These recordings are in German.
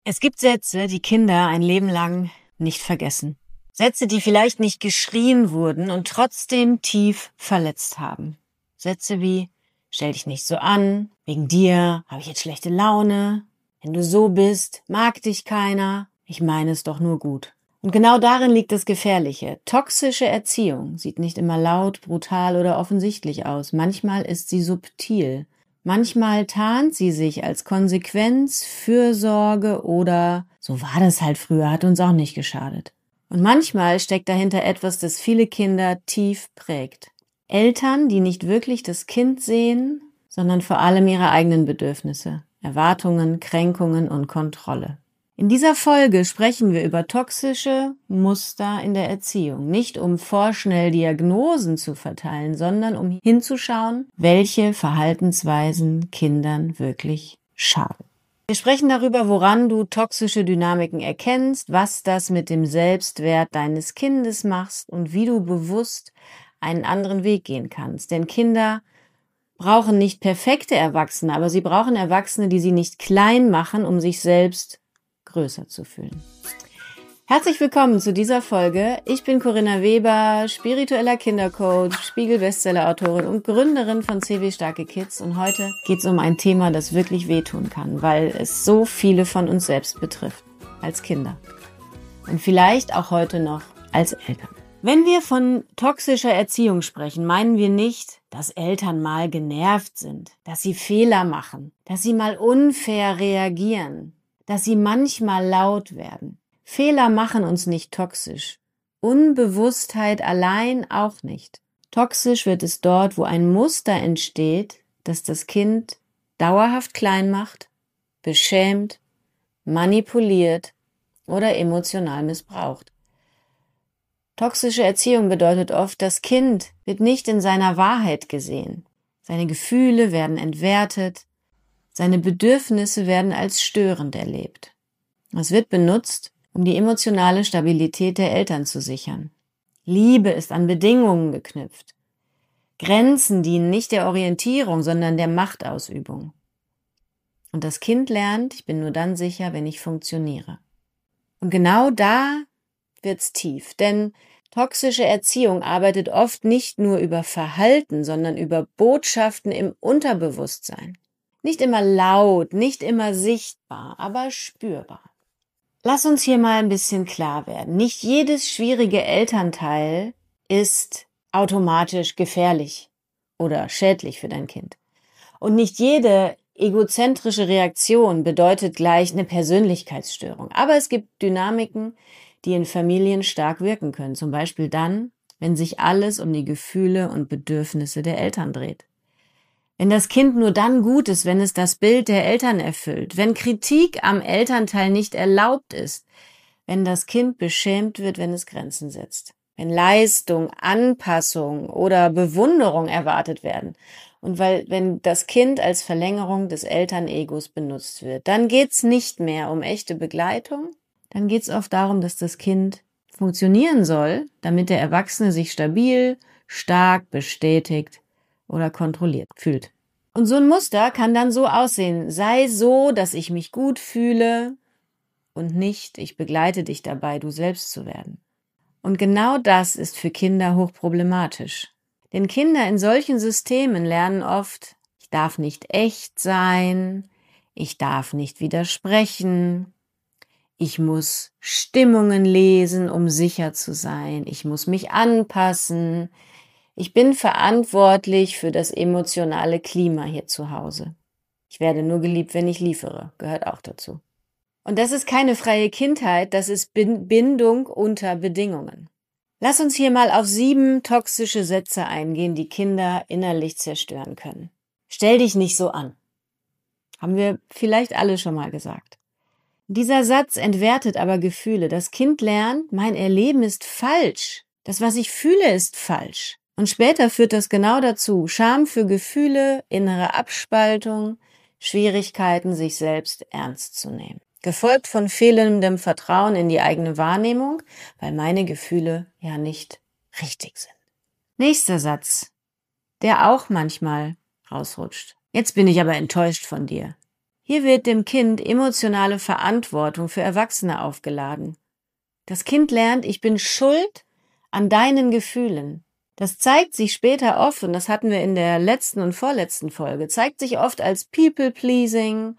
Es gibt Sätze, die Kinder ein Leben lang nicht vergessen. Sätze, die vielleicht nicht geschrien wurden und trotzdem tief verletzt haben. Sätze wie: Stell dich nicht so an, wegen dir habe ich jetzt schlechte Laune, wenn du so bist, mag dich keiner, ich meine es doch nur gut. Und genau darin liegt das Gefährliche. Toxische Erziehung sieht nicht immer laut, brutal oder offensichtlich aus. Manchmal ist sie subtil. Manchmal tarnt sie sich als Konsequenz, Fürsorge oder so war das halt früher, hat uns auch nicht geschadet. Und manchmal steckt dahinter etwas, das viele Kinder tief prägt. Eltern, die nicht wirklich das Kind sehen, sondern vor allem ihre eigenen Bedürfnisse, Erwartungen, Kränkungen und Kontrolle. In dieser Folge sprechen wir über toxische Muster in der Erziehung. Nicht um vorschnell Diagnosen zu verteilen, sondern um hinzuschauen, welche Verhaltensweisen Kindern wirklich schaden. Wir sprechen darüber, woran du toxische Dynamiken erkennst, was das mit dem Selbstwert deines Kindes machst und wie du bewusst einen anderen Weg gehen kannst. Denn Kinder brauchen nicht perfekte Erwachsene, aber sie brauchen Erwachsene, die sie nicht klein machen, um sich selbst größer zu fühlen. Herzlich willkommen zu dieser Folge. Ich bin Corinna Weber, spiritueller Kindercoach, Spiegel-Bestseller-Autorin und Gründerin von CW Starke Kids. Und heute geht es um ein Thema, das wirklich wehtun kann, weil es so viele von uns selbst betrifft, als Kinder. Und vielleicht auch heute noch als Eltern. Wenn wir von toxischer Erziehung sprechen, meinen wir nicht, dass Eltern mal genervt sind, dass sie Fehler machen, dass sie mal unfair reagieren, dass sie manchmal laut werden. Fehler machen uns nicht toxisch. Unbewusstheit allein auch nicht. Toxisch wird es dort, wo ein Muster entsteht, das das Kind dauerhaft klein macht, beschämt, manipuliert oder emotional missbraucht. Toxische Erziehung bedeutet oft, das Kind wird nicht in seiner Wahrheit gesehen. Seine Gefühle werden entwertet, seine Bedürfnisse werden als störend erlebt. Es wird benutzt, um die emotionale Stabilität der Eltern zu sichern. Liebe ist an Bedingungen geknüpft. Grenzen dienen nicht der Orientierung, sondern der Machtausübung. Und das Kind lernt, ich bin nur dann sicher, wenn ich funktioniere. Und genau da wird's tief, denn toxische Erziehung arbeitet oft nicht nur über Verhalten, sondern über Botschaften im Unterbewusstsein. Nicht immer laut, nicht immer sichtbar, aber spürbar. Lass uns hier mal ein bisschen klar werden. Nicht jedes schwierige Elternteil ist automatisch gefährlich oder schädlich für dein Kind. Und nicht jede egozentrische Reaktion bedeutet gleich eine Persönlichkeitsstörung. Aber es gibt Dynamiken, die in Familien stark wirken können. Zum Beispiel dann, wenn sich alles um die Gefühle und Bedürfnisse der Eltern dreht. Wenn das Kind nur dann gut ist, wenn es das Bild der Eltern erfüllt, wenn Kritik am Elternteil nicht erlaubt ist, wenn das Kind beschämt wird, wenn es Grenzen setzt, wenn Leistung, Anpassung oder Bewunderung erwartet werden und wenn das Kind als Verlängerung des Elternegos benutzt wird, dann geht's nicht mehr um echte Begleitung, dann geht's oft darum, dass das Kind funktionieren soll, damit der Erwachsene sich stabil, stark, bestätigt oder kontrolliert fühlt. Und so ein Muster kann dann so aussehen: Sei so, dass ich mich gut fühle und nicht, ich begleite dich dabei, du selbst zu werden. Und genau das ist für Kinder hochproblematisch. Denn Kinder in solchen Systemen lernen oft, ich darf nicht echt sein, ich darf nicht widersprechen, ich muss Stimmungen lesen, um sicher zu sein, ich muss mich anpassen, ich bin verantwortlich für das emotionale Klima hier zu Hause. Ich werde nur geliebt, wenn ich liefere, gehört auch dazu. Und das ist keine freie Kindheit, das ist Bindung unter Bedingungen. Lass uns hier mal auf 7 toxische Sätze eingehen, die Kinder innerlich zerstören können. Stell dich nicht so an. Haben wir vielleicht alle schon mal gesagt. Dieser Satz entwertet aber Gefühle. Das Kind lernt, mein Erleben ist falsch. Das, was ich fühle, ist falsch. Und später führt das genau dazu: Scham für Gefühle, innere Abspaltung, Schwierigkeiten, sich selbst ernst zu nehmen. Gefolgt von fehlendem Vertrauen in die eigene Wahrnehmung, weil meine Gefühle ja nicht richtig sind. Nächster Satz, der auch manchmal rausrutscht. Jetzt bin ich aber enttäuscht von dir. Hier wird dem Kind emotionale Verantwortung für Erwachsene aufgeladen. Das Kind lernt, ich bin schuld an deinen Gefühlen. Das zeigt sich später oft, und das hatten wir in der letzten und vorletzten Folge, zeigt sich oft als People-Pleasing,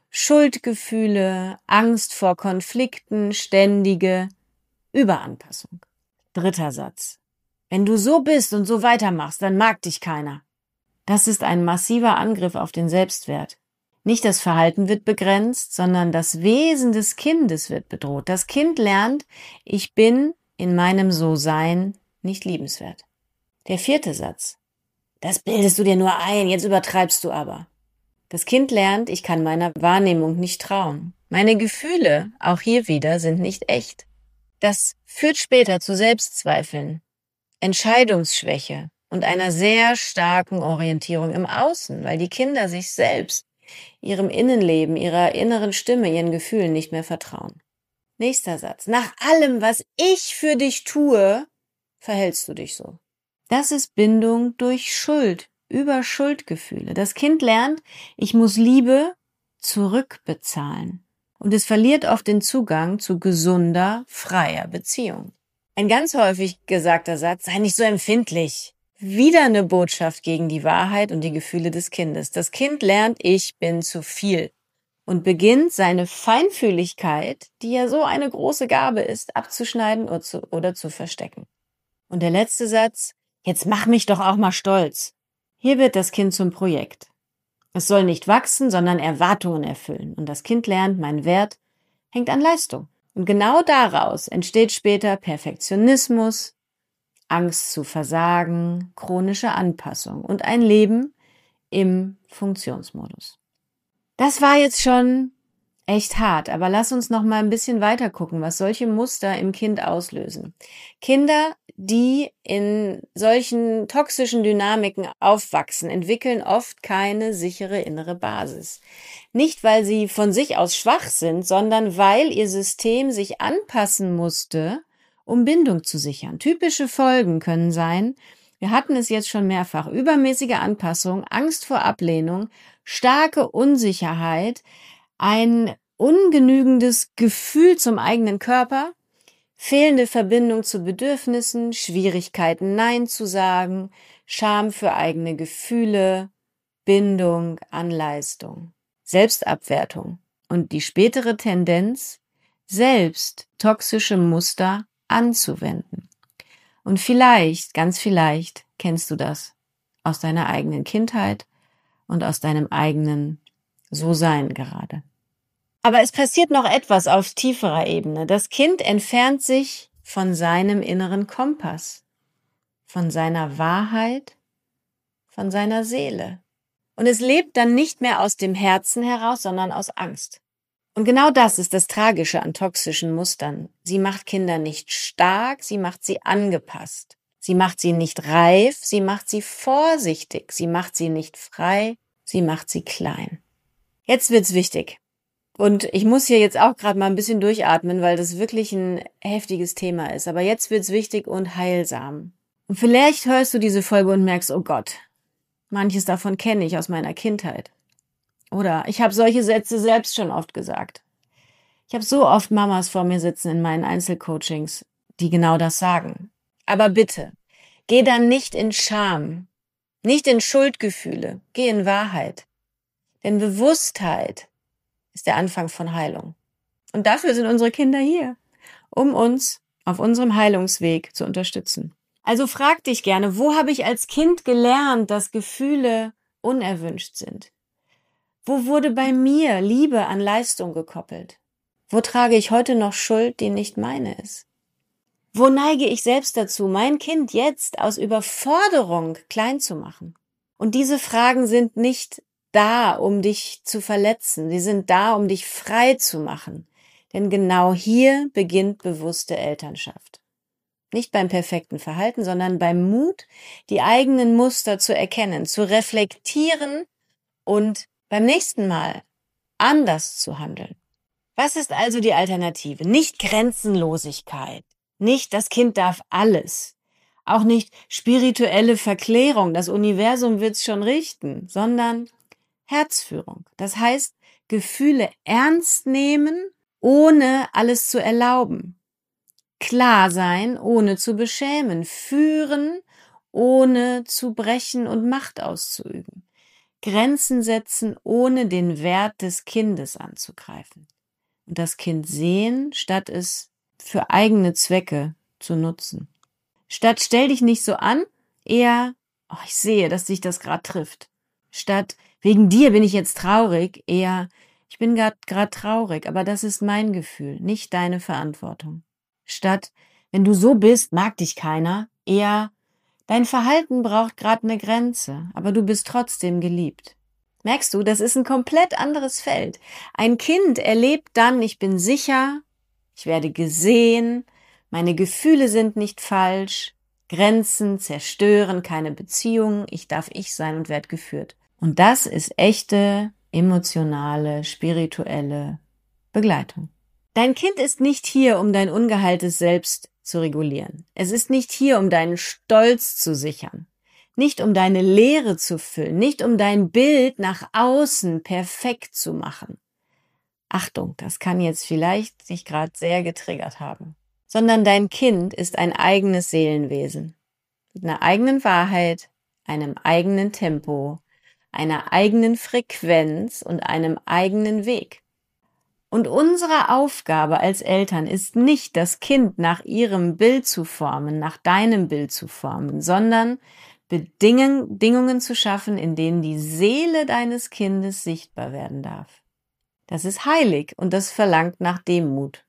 Schuldgefühle, Angst vor Konflikten, ständige Überanpassung. 3. Satz. Wenn du so bist und so weitermachst, dann mag dich keiner. Das ist ein massiver Angriff auf den Selbstwert. Nicht das Verhalten wird begrenzt, sondern das Wesen des Kindes wird bedroht. Das Kind lernt, ich bin in meinem So-Sein nicht liebenswert. Der 4. Satz. Das bildest du dir nur ein, jetzt übertreibst du aber. Das Kind lernt, ich kann meiner Wahrnehmung nicht trauen. Meine Gefühle, auch hier wieder, sind nicht echt. Das führt später zu Selbstzweifeln, Entscheidungsschwäche und einer sehr starken Orientierung im Außen, weil die Kinder sich selbst, ihrem Innenleben, ihrer inneren Stimme, ihren Gefühlen nicht mehr vertrauen. Nächster Satz. Nach allem, was ich für dich tue, verhältst du dich so. Das ist Bindung durch Schuld, über Schuldgefühle. Das Kind lernt, ich muss Liebe zurückbezahlen. Und es verliert oft den Zugang zu gesunder, freier Beziehung. Ein ganz häufig gesagter Satz, sei nicht so empfindlich. Wieder eine Botschaft gegen die Wahrheit und die Gefühle des Kindes. Das Kind lernt, ich bin zu viel und beginnt seine Feinfühligkeit, die ja so eine große Gabe ist, abzuschneiden oder zu verstecken. Und der letzte Satz, jetzt mach mich doch auch mal stolz. Hier wird das Kind zum Projekt. Es soll nicht wachsen, sondern Erwartungen erfüllen. Und das Kind lernt, mein Wert hängt an Leistung. Und genau daraus entsteht später Perfektionismus, Angst zu versagen, chronische Anpassung und ein Leben im Funktionsmodus. Das war jetzt schon echt hart, aber lass uns noch mal ein bisschen weiter gucken, was solche Muster im Kind auslösen. Kinder, die in solchen toxischen Dynamiken aufwachsen, entwickeln oft keine sichere innere Basis. Nicht, weil sie von sich aus schwach sind, sondern weil ihr System sich anpassen musste, um Bindung zu sichern. Typische Folgen können sein, wir hatten es jetzt schon mehrfach, übermäßige Anpassung, Angst vor Ablehnung, starke Unsicherheit, ein ungenügendes Gefühl zum eigenen Körper, fehlende Verbindung zu Bedürfnissen, Schwierigkeiten, Nein zu sagen, Scham für eigene Gefühle, Bindung an Leistung, Selbstabwertung und die spätere Tendenz, selbst toxische Muster anzuwenden. Und vielleicht, ganz vielleicht, kennst du das aus deiner eigenen Kindheit und aus deinem eigenen So-Sein gerade. Aber es passiert noch etwas auf tieferer Ebene. Das Kind entfernt sich von seinem inneren Kompass, von seiner Wahrheit, von seiner Seele. Und es lebt dann nicht mehr aus dem Herzen heraus, sondern aus Angst. Und genau das ist das Tragische an toxischen Mustern. Sie macht Kinder nicht stark, sie macht sie angepasst. Sie macht sie nicht reif, sie macht sie vorsichtig. Sie macht sie nicht frei, sie macht sie klein. Jetzt wird's wichtig. Und ich muss hier jetzt auch gerade mal ein bisschen durchatmen, weil das wirklich ein heftiges Thema ist. Aber jetzt wird's wichtig und heilsam. Und vielleicht hörst du diese Folge und merkst, oh Gott, manches davon kenne ich aus meiner Kindheit. Oder ich habe solche Sätze selbst schon oft gesagt. Ich habe so oft Mamas vor mir sitzen in meinen Einzelcoachings, die genau das sagen. Aber bitte, geh dann nicht in Scham, nicht in Schuldgefühle, geh in Wahrheit. Denn Bewusstheit ist der Anfang von Heilung. Und dafür sind unsere Kinder hier, um uns auf unserem Heilungsweg zu unterstützen. Also frag dich gerne, wo habe ich als Kind gelernt, dass Gefühle unerwünscht sind? Wo wurde bei mir Liebe an Leistung gekoppelt? Wo trage ich heute noch Schuld, die nicht meine ist? Wo neige ich selbst dazu, mein Kind jetzt aus Überforderung klein zu machen? Und diese Fragen sind nicht da, um dich zu verletzen. Sie sind da, um dich frei zu machen. Denn genau hier beginnt bewusste Elternschaft. Nicht beim perfekten Verhalten, sondern beim Mut, die eigenen Muster zu erkennen, zu reflektieren und beim nächsten Mal anders zu handeln. Was ist also die Alternative? Nicht Grenzenlosigkeit, nicht das Kind darf alles, auch nicht spirituelle Verklärung, das Universum wird's schon richten, sondern Herzführung. Das heißt, Gefühle ernst nehmen, ohne alles zu erlauben. Klar sein, ohne zu beschämen. Führen, ohne zu brechen und Macht auszuüben. Grenzen setzen, ohne den Wert des Kindes anzugreifen. Und das Kind sehen, statt es für eigene Zwecke zu nutzen. Statt stell dich nicht so an, eher, ich sehe, dass dich das gerade trifft. Statt wegen dir bin ich jetzt traurig, eher, ich bin gerade traurig, aber das ist mein Gefühl, nicht deine Verantwortung. Statt, wenn du so bist, mag dich keiner, eher, dein Verhalten braucht gerade eine Grenze, aber du bist trotzdem geliebt. Merkst du, das ist ein komplett anderes Feld. Ein Kind erlebt dann, ich bin sicher, ich werde gesehen, meine Gefühle sind nicht falsch, Grenzen zerstören keine Beziehungen, ich darf ich sein und werde geführt. Und das ist echte, emotionale, spirituelle Begleitung. Dein Kind ist nicht hier, um dein ungeheiltes Selbst zu regulieren. Es ist nicht hier, um deinen Stolz zu sichern. Nicht um deine Leere zu füllen. Nicht um dein Bild nach außen perfekt zu machen. Achtung, das kann jetzt vielleicht dich gerade sehr getriggert haben. Sondern dein Kind ist ein eigenes Seelenwesen. Mit einer eigenen Wahrheit, einem eigenen Tempo, einer eigenen Frequenz und einem eigenen Weg. Und unsere Aufgabe als Eltern ist nicht, das Kind nach ihrem Bild zu formen, nach deinem Bild zu formen, sondern Bedingungen zu schaffen, in denen die Seele deines Kindes sichtbar werden darf. Das ist heilig und das verlangt nach Demut.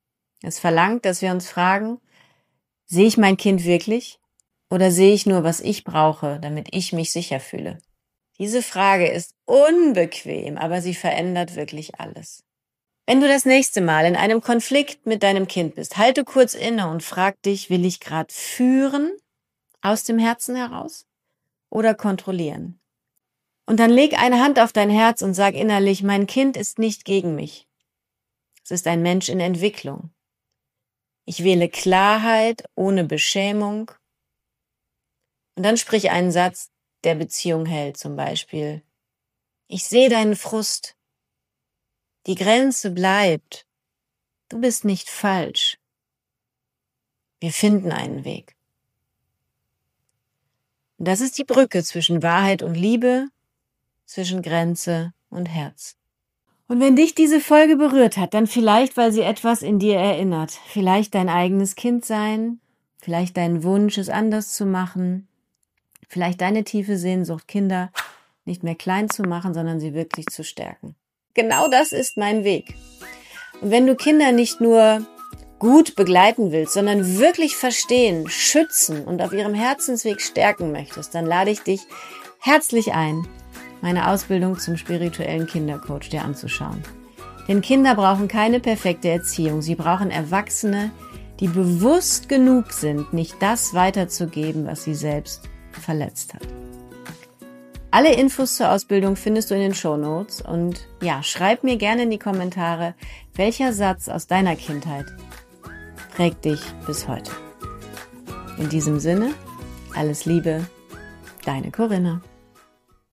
Es verlangt, dass wir uns fragen, sehe ich mein Kind wirklich oder sehe ich nur, was ich brauche, damit ich mich sicher fühle? Diese Frage ist unbequem, aber sie verändert wirklich alles. Wenn du das nächste Mal in einem Konflikt mit deinem Kind bist, halte kurz inne und frag dich, will ich gerade führen, aus dem Herzen heraus oder kontrollieren? Und dann leg eine Hand auf dein Herz und sag innerlich, mein Kind ist nicht gegen mich. Es ist ein Mensch in Entwicklung. Ich wähle Klarheit ohne Beschämung. Und dann sprich einen Satz, der Beziehung hält, zum Beispiel. Ich sehe deinen Frust. Die Grenze bleibt. Du bist nicht falsch. Wir finden einen Weg. Und das ist die Brücke zwischen Wahrheit und Liebe, zwischen Grenze und Herz. Und wenn dich diese Folge berührt hat, dann vielleicht, weil sie etwas in dir erinnert. Vielleicht dein eigenes Kind sein, vielleicht deinen Wunsch, es anders zu machen, vielleicht deine tiefe Sehnsucht, Kinder nicht mehr klein zu machen, sondern sie wirklich zu stärken. Genau das ist mein Weg. Und wenn du Kinder nicht nur gut begleiten willst, sondern wirklich verstehen, schützen und auf ihrem Herzensweg stärken möchtest, dann lade ich dich herzlich ein, meine Ausbildung zum spirituellen Kindercoach dir anzuschauen. Denn Kinder brauchen keine perfekte Erziehung. Sie brauchen Erwachsene, die bewusst genug sind, nicht das weiterzugeben, was sie selbst verletzt hat. Alle Infos zur Ausbildung findest du in den Shownotes und ja, schreib mir gerne in die Kommentare, welcher Satz aus deiner Kindheit prägt dich bis heute. In diesem Sinne, alles Liebe, deine Corinna.